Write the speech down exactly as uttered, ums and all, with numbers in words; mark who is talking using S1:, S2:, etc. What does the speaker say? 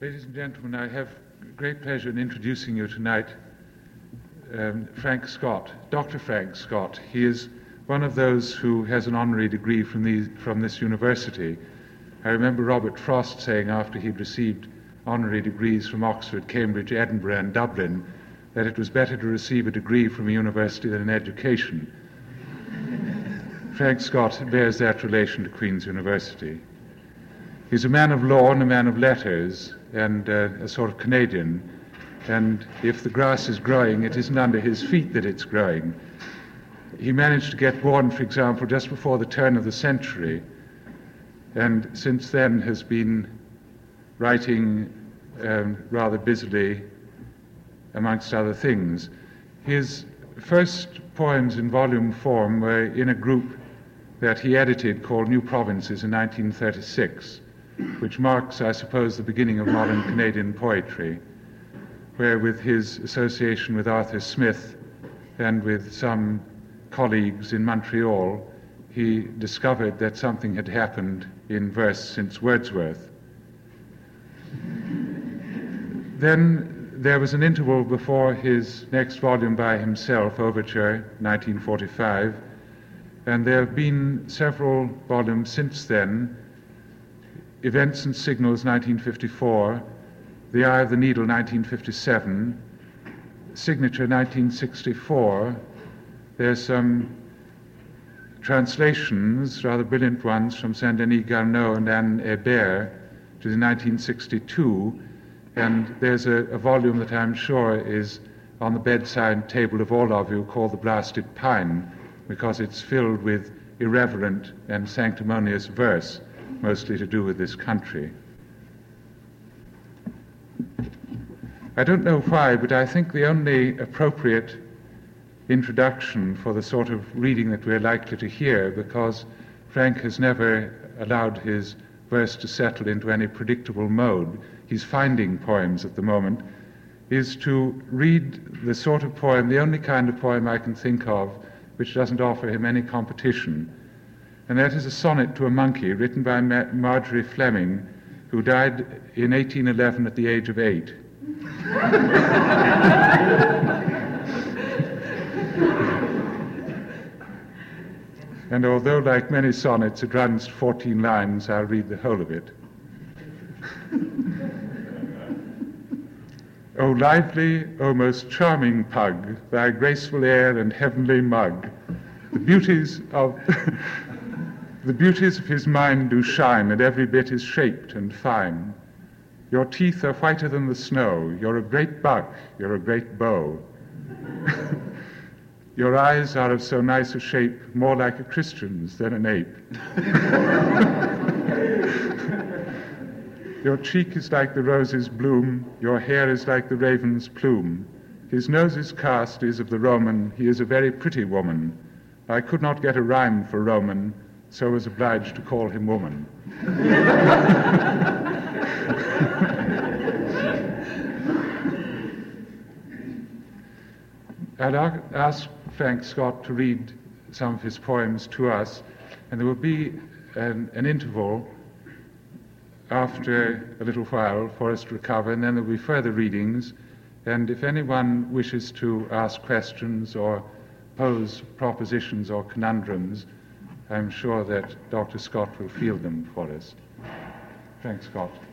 S1: Ladies and gentlemen, I have great pleasure in introducing you tonight um, Frank Scott, Doctor Frank Scott. He is one of those who has an honorary degree from, these, from this university. I remember Robert Frost saying after he'd received honorary degrees from Oxford, Cambridge, Edinburgh and Dublin that it was better to receive a degree from a university than an education. Frank Scott bears that relation to Queen's University. He's a man of law and a man of letters and uh, a sort of Canadian, and if the grass is growing, it isn't under his feet that it's growing. He managed to get born, for example, just before the turn of the century, and since then has been writing um, rather busily, amongst other things. His first poems in volume form were in a group that he edited called New Provinces in nineteen thirty-six, which marks, I suppose, the beginning of modern Canadian poetry, where with his association with Arthur Smith and with some colleagues in Montreal, he discovered that something had happened in verse since Wordsworth. Then there was an interval before his next volume by himself, Overture, nineteen forty-five, and there have been several volumes since then: Events and Signals, nineteen fifty-four, The Eye of the Needle, nineteen fifty-seven, Signature, nineteen sixty-four. There's some translations, rather brilliant ones, from Saint-Denis Garneau and Anne Hébert, which is in nineteen sixty-two, and there's a, a volume that I'm sure is on the bedside table of all of you called The Blasted Pine, because it's filled with irreverent and sanctimonious verse, mostly to do with this country. I don't know why, but I think the only appropriate introduction for the sort of reading that we're likely to hear, because Frank has never allowed his verse to settle into any predictable mode, he's finding poems at the moment, is to read the sort of poem, the only kind of poem I can think of which doesn't offer him any competition. And that is a sonnet to a monkey written by Ma- Marjorie Fleming, who died in eighteen eleven at the age of eight. And although, like many sonnets, it runs fourteen lines, I'll read the whole of it. O lively, O most charming pug, thy graceful air and heavenly mug, the beauties of the beauties of his mind do shine, and every bit is shaped and fine. Your teeth are whiter than the snow, you're a great buck, you're a great bow. Your eyes are of so nice a shape, more like a Christian's than an ape. Your cheek is like the rose's bloom, your hair is like the raven's plume. His nose's cast is of the Roman, he is a very pretty woman. I could not get a rhyme for Roman, so was obliged to call him woman. I'd ask Frank Scott to read some of his poems to us, and there will be an, an interval after a little while for us to recover, and then there will be further readings, and if anyone wishes to ask questions or pose propositions or conundrums, I'm sure that Doctor Scott will field them for us. Frank Scott.